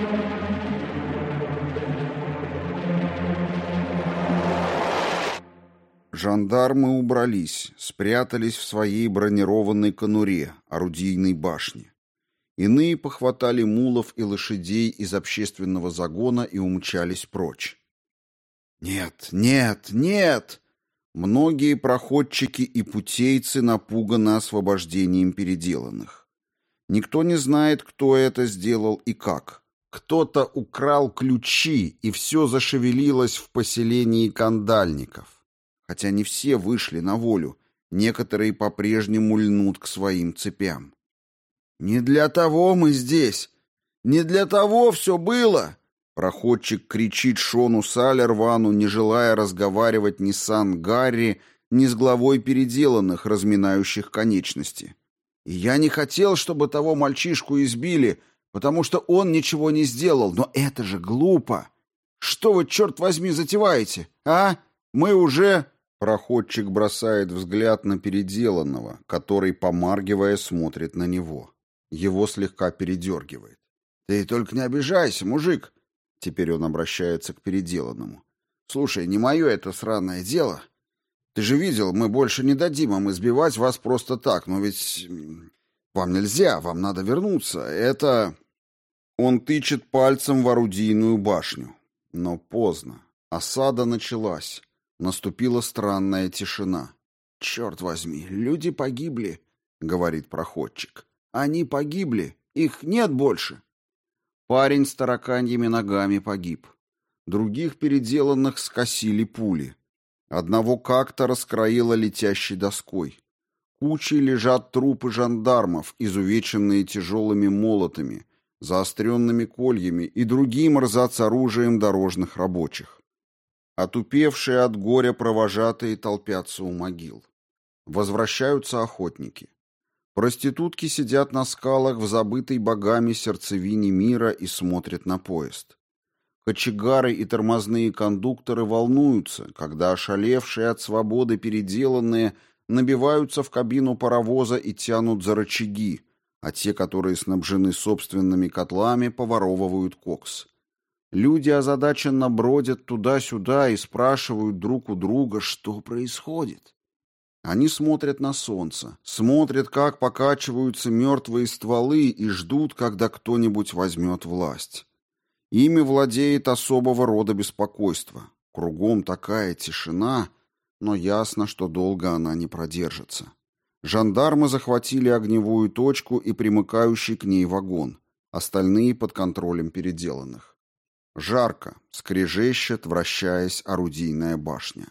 Жандармы убрались, спрятались в своей бронированной конуре, орудийной башне. Иные похватали мулов и лошадей из общественного загона и умчались прочь. «Нет, нет, нет!» Многие проходчики и путейцы напуганы освобождением переделанных. Никто не знает, кто это сделал и как. Кто-то украл ключи, и все зашевелилось в поселении кандальников. Хотя не все вышли на волю, некоторые по-прежнему льнут к своим цепям. «Не для того мы здесь! Не для того все было!» Проходчик кричит Шону Салервану, не желая разговаривать ни с Ан-Гарри, ни с главой переделанных, разминающих конечности. «И я не хотел, чтобы того мальчишку избили, потому что он ничего не сделал, но это же глупо! Что вы, черт возьми, затеваете, а? Мы уже...» Проходчик бросает взгляд на переделанного, который, помаргивая, смотрит на него. Его слегка передергивает. «Ты только не обижайся, мужик!» Теперь он обращается к переделанному. «Слушай, не мое это сраное дело. Ты же видел, мы больше не дадим им избивать вас просто так, но ведь вам нельзя, вам надо вернуться. Это...» Он тычет пальцем в орудийную башню. Но поздно. Осада началась. Наступила странная тишина. «Черт возьми, люди погибли», — говорит проходчик. «Они погибли, их нет больше». Парень с тараканьими ногами погиб. Других переделанных скосили пули. Одного как-то раскроило летящей доской. Кучей лежат трупы жандармов, изувеченные тяжелыми молотами, заостренными кольями и другим рзац-оружием дорожных рабочих. Отупевшие от горя провожатые толпятся у могил. Возвращаются охотники. Проститутки сидят на скалах в забытой богами сердцевине мира и смотрят на поезд. Кочегары и тормозные кондукторы волнуются, когда ошалевшие от свободы переделанные набиваются в кабину паровоза и тянут за рычаги, а те, которые снабжены собственными котлами, поворовывают кокс. Люди озадаченно бродят туда-сюда и спрашивают друг у друга, что происходит. Они смотрят на солнце, смотрят, как покачиваются мертвые стволы и ждут, когда кто-нибудь возьмет власть. Ими владеет особого рода беспокойство. Кругом такая тишина, но ясно, что долго она не продержится. Жандармы захватили огневую точку и примыкающий к ней вагон, остальные под контролем переделанных. Жарко, скрежещет, вращаясь, орудийная башня.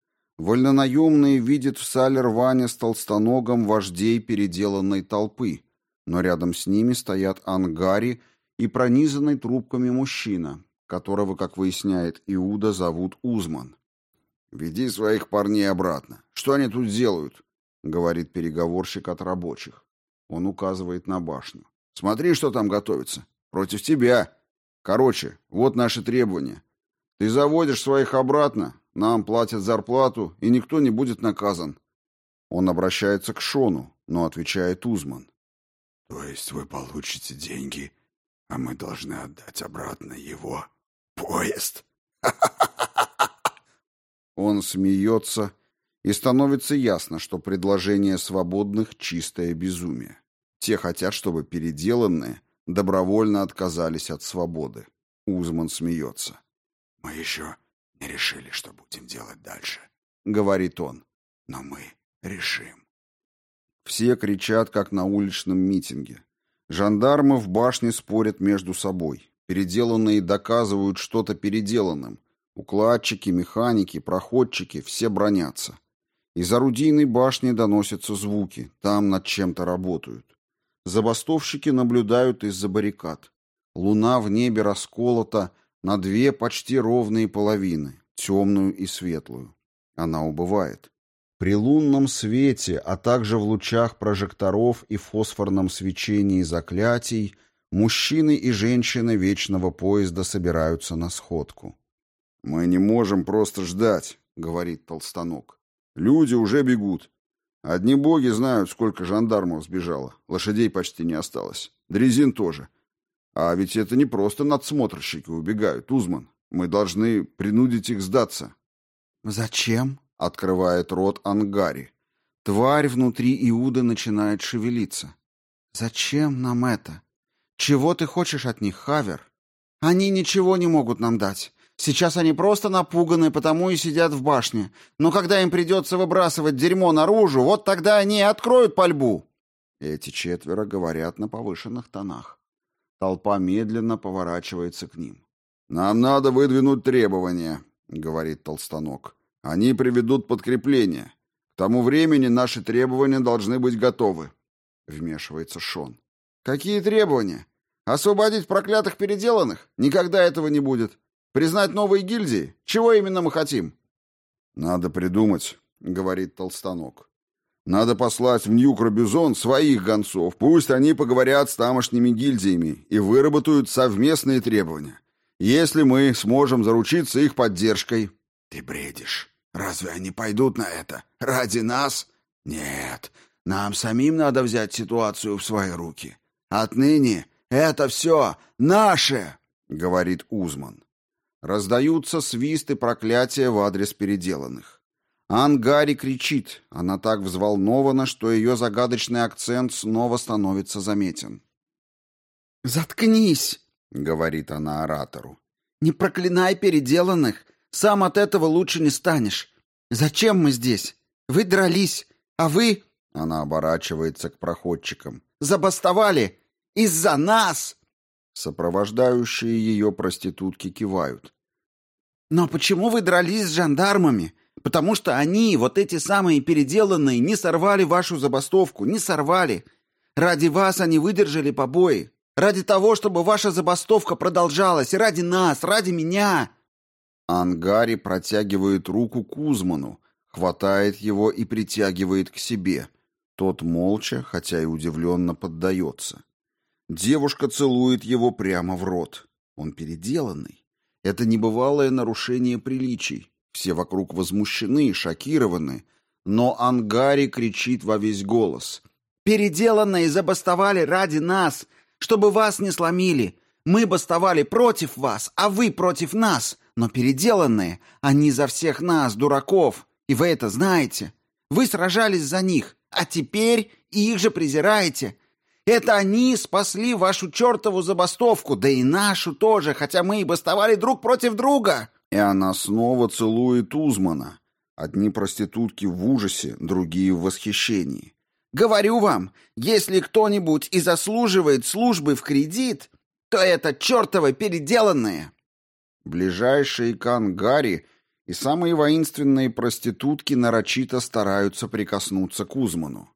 Вольнонаемные видят в Салерване с толстоногом вождей переделанной толпы, но рядом с ними стоят Ан-Гарри и пронизанный трубками мужчина, которого, как выясняет Иуда, зовут Узман. «Веди своих парней обратно. Что они тут делают?» — говорит переговорщик от рабочих. Он указывает на башню. «Смотри, что там готовится. Против тебя. Короче, вот наши требования. Ты заводишь своих обратно, нам платят зарплату, и никто не будет наказан». Он обращается к Шону, но отвечает Узман. «То есть вы получите деньги, а мы должны отдать обратно его поезд?» Он смеется, и становится ясно, что предложение свободных — чистое безумие. Те хотят, чтобы переделанные добровольно отказались от свободы. Узман смеется. «Мы еще не решили, что будем делать дальше», — говорит он. «Но мы решим». Все кричат, как на уличном митинге. Жандармы в башне спорят между собой. Переделанные доказывают что-то переделанным. Укладчики, механики, проходчики — все бранятся. Из орудийной башни доносятся звуки. Там над чем-то работают. Забастовщики наблюдают из-за баррикад. Луна в небе расколота на две почти ровные половины, темную и светлую. Она убывает. При лунном свете, а также в лучах прожекторов и фосфорном свечении заклятий, мужчины и женщины вечного поезда собираются на сходку. «Мы не можем просто ждать», — говорит Толстоног. «Люди уже бегут. Одни боги знают, сколько жандармов сбежало. Лошадей почти не осталось. Дрезин тоже. А ведь это не просто надсмотрщики убегают, Узман. Мы должны принудить их сдаться. «Зачем?» — открывает рот Ангари. Тварь внутри Иуда начинает шевелиться. «Зачем нам это? Чего ты хочешь от них, Хавер? Они ничего не могут нам дать. Сейчас они просто напуганы, потому и сидят в башне. Но когда им придется выбрасывать дерьмо наружу, вот тогда они и откроют пальбу». Эти четверо говорят на повышенных тонах. Толпа медленно поворачивается к ним. «Нам надо выдвинуть требования», — говорит Толстанок. «Они приведут подкрепление. К тому времени наши требования должны быть готовы», — вмешивается Шон. «Какие требования? Освободить проклятых переделанных? Никогда этого не будет. Признать новые гильдии? Чего именно мы хотим?» «Надо придумать», — говорит Толстанок. «Надо послать в Нью-Крабюзон своих гонцов. Пусть они поговорят с тамошними гильдиями и выработают совместные требования. Если мы сможем заручиться их поддержкой». «Ты бредишь. Разве они пойдут на это? Ради нас? Нет. Нам самим надо взять ситуацию в свои руки. Отныне это все наше», — говорит Узман. Раздаются свист и проклятия в адрес переделанных. Ангари кричит. Она так взволнована, что ее загадочный акцент снова становится заметен. «Заткнись», — говорит она оратору. «Не проклинай переделанных. Сам от этого лучше не станешь. Зачем мы здесь? Вы дрались, а вы...» Она оборачивается к проходчикам. «Забастовали! Из-за нас!» Сопровождающие ее проститутки кивают. «Но почему вы дрались с жандармами? Потому что они, вот эти самые переделанные, не сорвали вашу забастовку, не сорвали. Ради вас они выдержали побои. Ради того, чтобы ваша забастовка продолжалась. Ради нас, ради меня!» Ангари протягивает руку к Узману, хватает его и притягивает к себе. Тот молча, хотя и удивленно, поддается. Девушка целует его прямо в рот. Он переделанный. Это небывалое нарушение приличий. Все вокруг возмущены, шокированы. Но Ангари кричит во весь голос. «Переделанные забастовали ради нас, чтобы вас не сломили. Мы бастовали против вас, а вы против нас. Но переделанные, они за всех нас, дураков. И вы это знаете. Вы сражались за них, а теперь их же презираете. Это они спасли вашу чертову забастовку, да и нашу тоже, хотя мы и бастовали друг против друга». И она снова целует Узмана. Одни проститутки в ужасе, другие в восхищении. «Говорю вам, если кто-нибудь и заслуживает службы в кредит, то это чертовы переделанные». Ближайшие к Ангари и самые воинственные проститутки нарочито стараются прикоснуться к Узману.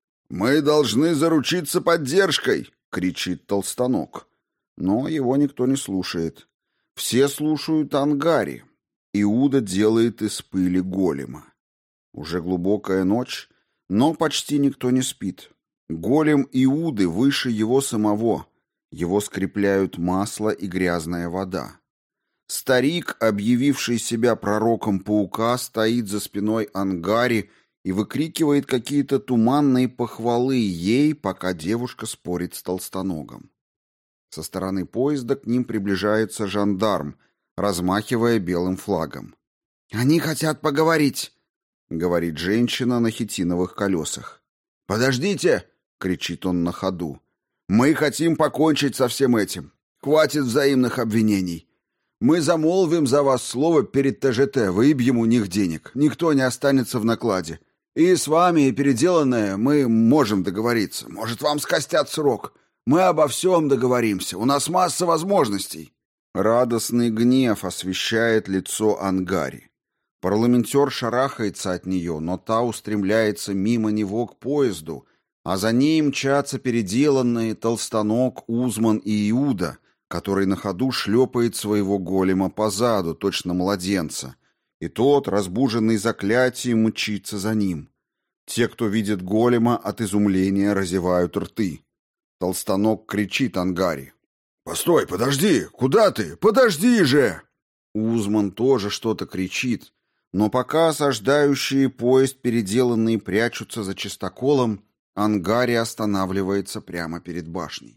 «Мы должны заручиться поддержкой!» — кричит Толстанок. Но его никто не слушает. Все слушают Ангари. Иуда делает из пыли голема. Уже глубокая ночь, но почти никто не спит. Голем Иуды выше его самого. Его скрепляют масло и грязная вода. Старик, объявивший себя пророком паука, стоит за спиной Ангари и выкрикивает какие-то туманные похвалы ей, пока девушка спорит с толстоногом. Со стороны поезда к ним приближается жандарм, размахивая белым флагом. «Они хотят поговорить», — говорит женщина на хитиновых колесах. «Подождите!» — кричит он на ходу. «Мы хотим покончить со всем этим. Хватит взаимных обвинений. Мы замолвим за вас слово перед ТЖТ, выбьем у них денег. Никто не останется в накладе. И с вами, переделанное, мы можем договориться. Может, вам скостят срок. Мы обо всем договоримся. У нас масса возможностей». Радостный гнев освещает лицо Ангари. Парламентер шарахается от нее, но та устремляется мимо него к поезду, а за ней мчатся переделанные Толстанок, Узман и Иуда, который на ходу шлепает своего голема по заду, точно младенца, и тот, разбуженный заклятием, мчится за ним. Те, кто видит голема, от изумления разевают рты. Толстанок кричит Ангари. «Постой, подожди! Куда ты? Подожди же!» Узман тоже что-то кричит, но пока осаждающие поезд переделанные прячутся за чистоколом, Ангари останавливается прямо перед башней.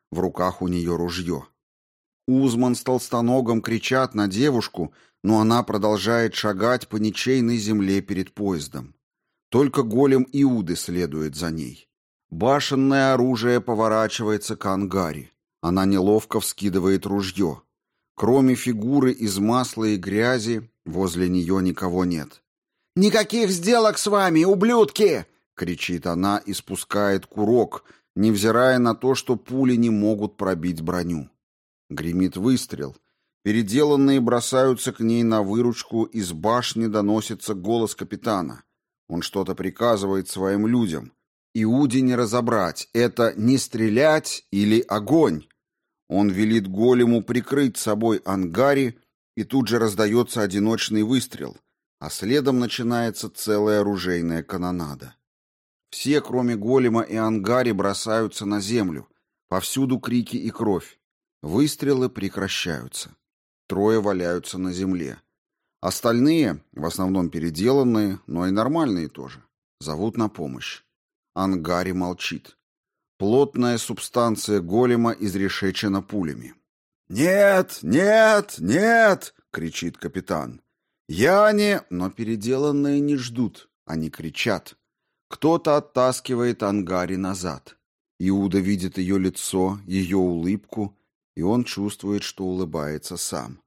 В руках у нее ружье. Узман с Толстоногом кричат на девушку, но она продолжает шагать по ничейной земле перед поездом. Только голем Иуды следует за ней. Башенное оружие поворачивается к ангаре. Она неловко вскидывает ружье. Кроме фигуры из масла и грязи, возле нее никого нет. «Никаких сделок с вами, ублюдки!» — кричит она и спускает курок, невзирая на то, что пули не могут пробить броню. Гремит выстрел. Переделанные бросаются к ней на выручку, из башни доносится голос капитана. Он что-то приказывает своим людям. Иуде не разобрать, это не стрелять или огонь. Он велит голему прикрыть собой ангари, и тут же раздается одиночный выстрел, а следом начинается целая оружейная канонада. Все, кроме голема и ангари, бросаются на землю. Повсюду крики и кровь. Выстрелы прекращаются. Трое валяются на земле. Остальные, в основном переделанные, но и нормальные тоже, зовут на помощь. Ангари молчит. Плотная субстанция голема изрешечена пулями. «Нет, нет, нет!» — кричит капитан. «Я не...» Но переделанные не ждут, они кричат. Кто-то оттаскивает Ангари назад. Иуда видит ее лицо, ее улыбку, и он чувствует, что улыбается сам.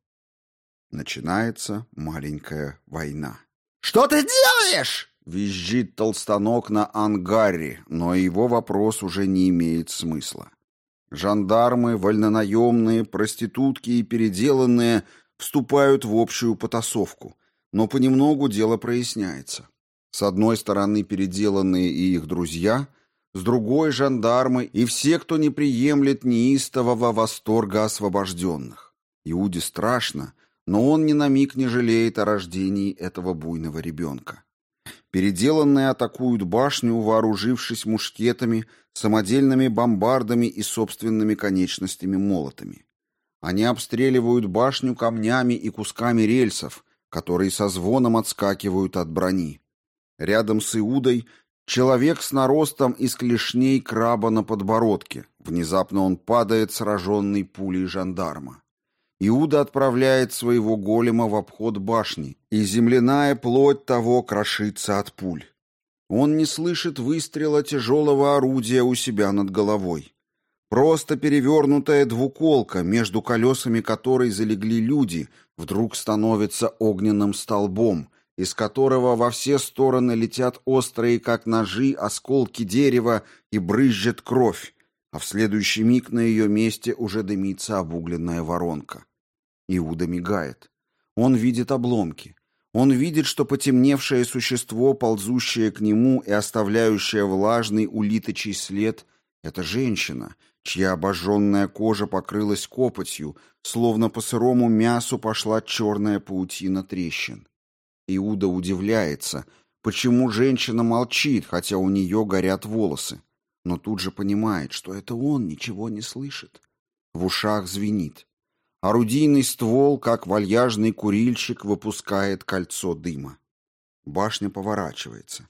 Начинается маленькая война. «Что ты делаешь?» — визжит Толстоног на ангаре, но его вопрос уже не имеет смысла. Жандармы, вольнонаемные, проститутки и переделанные вступают в общую потасовку, но понемногу дело проясняется. С одной стороны переделанные и их друзья, с другой — жандармы и все, кто не приемлет неистового восторга освобожденных. Иуде страшно, но он ни на миг не жалеет о рождении этого буйного ребенка. Переделанные атакуют башню, вооружившись мушкетами, самодельными бомбардами и собственными конечностями-молотами. Они обстреливают башню камнями и кусками рельсов, которые со звоном отскакивают от брони. Рядом с Иудой человек с наростом из клешней краба на подбородке. Внезапно он падает, сраженный пулей жандарма. Иуда отправляет своего голема в обход башни, и земляная плоть того крошится от пуль. Он не слышит выстрела тяжелого орудия у себя над головой. Просто перевернутая двуколка, между колесами которой залегли люди, вдруг становится огненным столбом, из которого во все стороны летят острые, как ножи, осколки дерева и брызжет кровь, а в следующий миг на ее месте уже дымится обугленная воронка. Иуда мигает. Он видит обломки. Он видит, что потемневшее существо, ползущее к нему и оставляющее влажный улиточий след, — это женщина, чья обожженная кожа покрылась копотью, словно по сырому мясу пошла черная паутина трещин. Иуда удивляется, почему женщина молчит, хотя у нее горят волосы, но тут же понимает, что это он ничего не слышит. В ушах звенит. Орудийный ствол, как вальяжный курильщик, выпускает кольцо дыма. Башня поворачивается.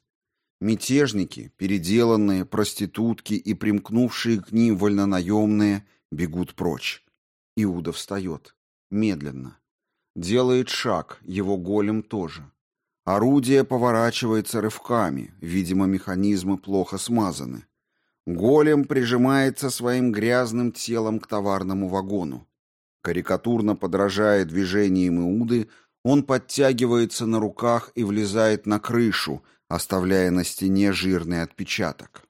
Мятежники, переделанные, проститутки и примкнувшие к ним вольнонаемные бегут прочь. Иуда встает. Медленно. Делает шаг, его голем тоже. Орудие поворачивается рывками, видимо, механизмы плохо смазаны. Голем прижимается своим грязным телом к товарному вагону. Карикатурно подражая движениям Иуды, он подтягивается на руках и влезает на крышу, оставляя на стене жирный отпечаток.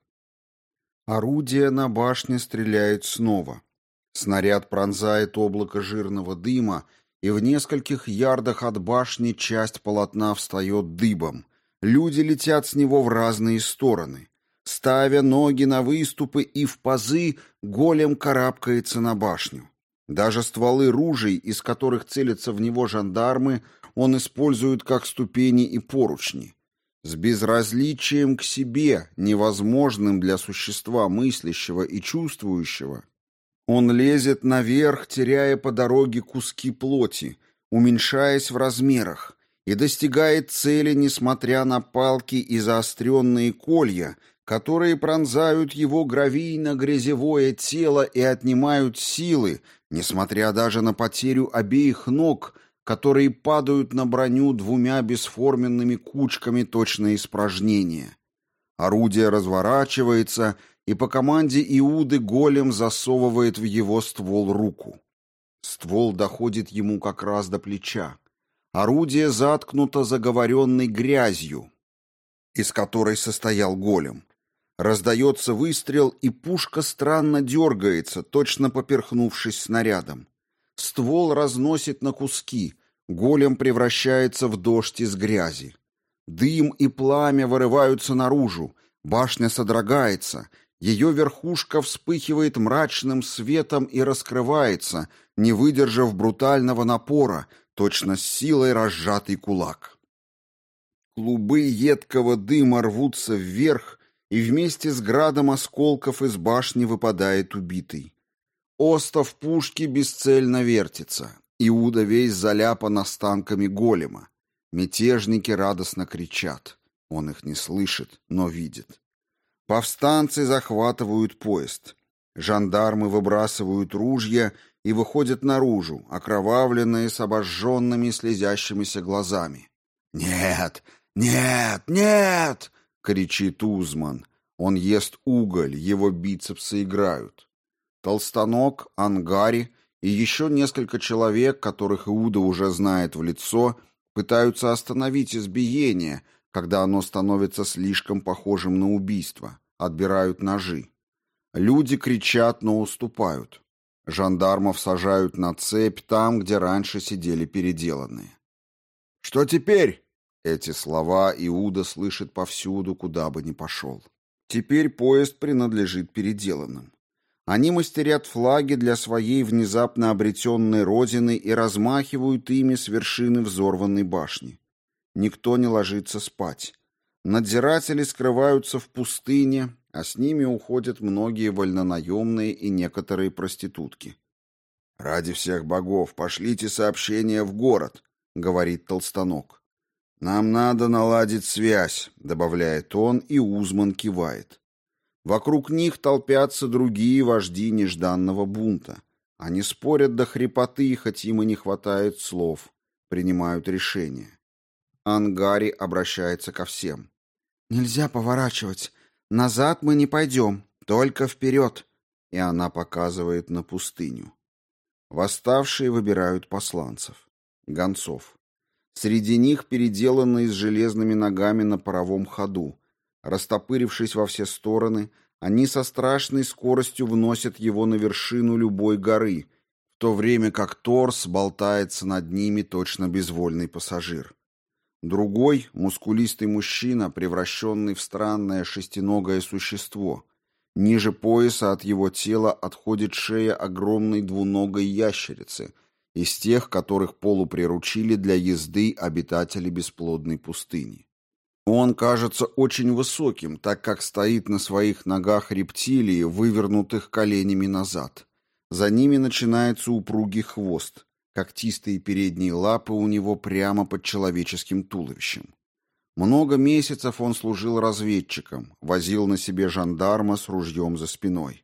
Орудие на башне стреляет снова. Снаряд пронзает облако жирного дыма, и в нескольких ярдах от башни часть полотна встает дыбом. Люди летят с него в разные стороны. Ставя ноги на выступы и в пазы, голем карабкается на башню. Даже стволы ружей, из которых целятся в него жандармы, он использует как ступени и поручни. С безразличием к себе, невозможным для существа мыслящего и чувствующего, он лезет наверх, теряя по дороге куски плоти, уменьшаясь в размерах, и достигает цели, несмотря на палки и заостренные колья, которые пронзают его гравийно-грязевое тело и отнимают силы, несмотря даже на потерю обеих ног, которые падают на броню двумя бесформенными кучками точно испражнения. Орудие разворачивается, и по команде Иуды голем засовывает в его ствол руку. Ствол доходит ему как раз до плеча. Орудие заткнуто заговоренной грязью, из которой состоял голем. Раздается выстрел, и пушка странно дергается, точно поперхнувшись снарядом. Ствол разносит на куски, голем превращается в дождь из грязи. Дым и пламя вырываются наружу, башня содрогается, ее верхушка вспыхивает мрачным светом и раскрывается, не выдержав брутального напора, точно с силой разжатый кулак. Клубы едкого дыма рвутся вверх, и вместе с градом осколков из башни выпадает убитый. Остов пушки бесцельно вертится. Иуда весь заляпан останками голема. Мятежники радостно кричат. Он их не слышит, но видит. Повстанцы захватывают поезд. Жандармы выбрасывают ружья и выходят наружу, окровавленные, с обожженными слезящимися глазами. «Нет! Нет! Нет!» — кричит Узман. Он ест уголь, его бицепсы играют. Толстанок, Ангари и еще несколько человек, которых Иуда уже знает в лицо, пытаются остановить избиение, когда оно становится слишком похожим на убийство, отбирают ножи. Люди кричат, но уступают. Жандармов сажают на цепь там, где раньше сидели переделанные. «Что теперь?» Эти слова Иуда слышит повсюду, куда бы ни пошел. Теперь поезд принадлежит переделанным. Они мастерят флаги для своей внезапно обретенной родины и размахивают ими с вершины взорванной башни. Никто не ложится спать. Надзиратели скрываются в пустыне, а с ними уходят многие вольнонаемные и некоторые проститутки. «Ради всех богов, пошлите сообщение в город», — говорит Толстанок. «Нам надо наладить связь», — добавляет он, и Узман кивает. Вокруг них толпятся другие вожди нежданного бунта. Они спорят до хрипоты, хоть им и не хватает слов, принимают решения. Ангари обращается ко всем. «Нельзя поворачивать. Назад мы не пойдем, только вперед». И она показывает на пустыню. Восставшие выбирают посланцев, гонцов. Среди них переделанные с железными ногами на паровом ходу. Растопырившись во все стороны, они со страшной скоростью вносят его на вершину любой горы, в то время как торс болтается над ними точно безвольный пассажир. Другой, мускулистый мужчина, превращенный в странное шестиногое существо. Ниже пояса от его тела отходит шея огромной двуногой ящерицы, из тех, которых полуприручили для езды обитатели бесплодной пустыни. Он кажется очень высоким, так как стоит на своих ногах рептилии, вывернутых коленями назад. За ними начинается упругий хвост. Когтистые передние лапы у него прямо под человеческим туловищем. Много месяцев он служил разведчиком, возил на себе жандарма с ружьем за спиной.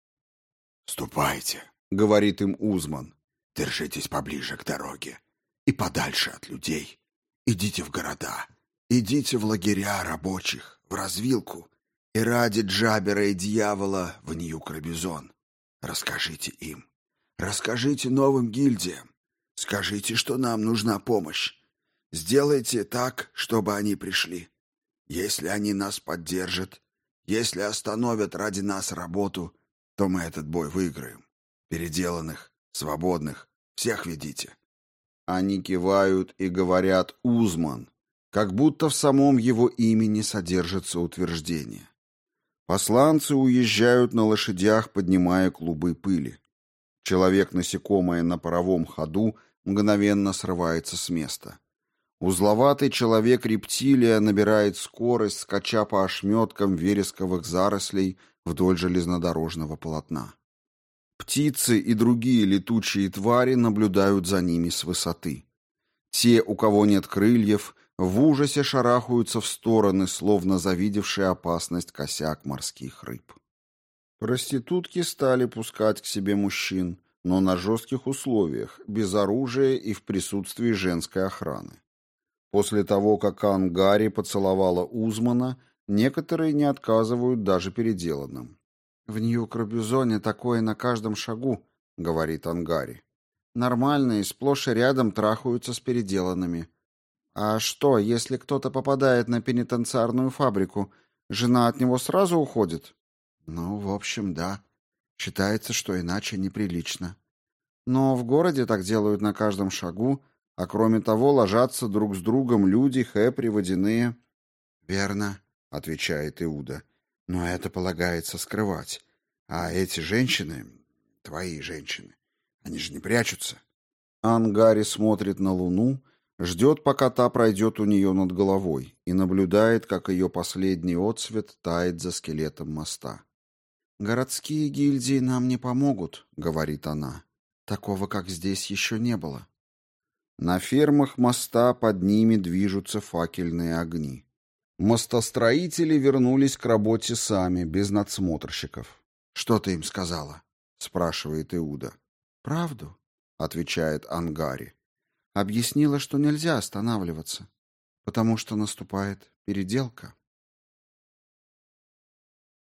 «Ступайте», — говорит им Узман. «Держитесь поближе к дороге и подальше от людей. Идите в города, идите в лагеря рабочих, в развилку и ради Джабера и дьявола в Нью-Крабизон. Расскажите им, расскажите новым гильдиям, скажите, что нам нужна помощь. Сделайте так, чтобы они пришли. Если они нас поддержат, если остановят ради нас работу, то мы этот бой выиграем. Переделанных, свободных, всех ведите». Они кивают и говорят «Узман», как будто в самом его имени содержится утверждение. Посланцы уезжают на лошадях, поднимая клубы пыли. Человек-насекомое на паровом ходу мгновенно срывается с места. Узловатый человек-рептилия набирает скорость, скача по ошметкам вересковых зарослей вдоль железнодорожного полотна. Птицы и другие летучие твари наблюдают за ними с высоты. Те, у кого нет крыльев, в ужасе шарахаются в стороны, словно завидевшие опасность косяк морских рыб. Проститутки стали пускать к себе мужчин, но на жестких условиях, без оружия и в присутствии женской охраны. После того, как Ангари поцеловала Узмана, некоторые не отказывают даже переделанным. «В Нью-Крабюзоне такое на каждом шагу», — говорит Ангари. «Нормальные сплошь и рядом трахаются с переделанными. А что, если кто-то попадает на пенитенциарную фабрику, жена от него сразу уходит?» «Ну, в общем, да. Считается, что иначе неприлично. Но в городе так делают на каждом шагу, а кроме того ложатся друг с другом люди, хэпри, водяные». «Верно», — отвечает Иуда. «Но это полагается скрывать. А эти женщины, твои женщины, они же не прячутся». Ангари смотрит на луну, ждет, пока та пройдет у нее над головой, и наблюдает, как ее последний отсвет тает за скелетом моста. «Городские гильдии нам не помогут», — говорит она. «Такого, как здесь, еще не было». На фермах моста под ними движутся факельные огни. Мостостроители вернулись к работе сами, без надсмотрщиков. «Что ты им сказала?» — спрашивает Иуда. «Правду», — отвечает Ангари. «Объяснила, что нельзя останавливаться, потому что наступает переделка».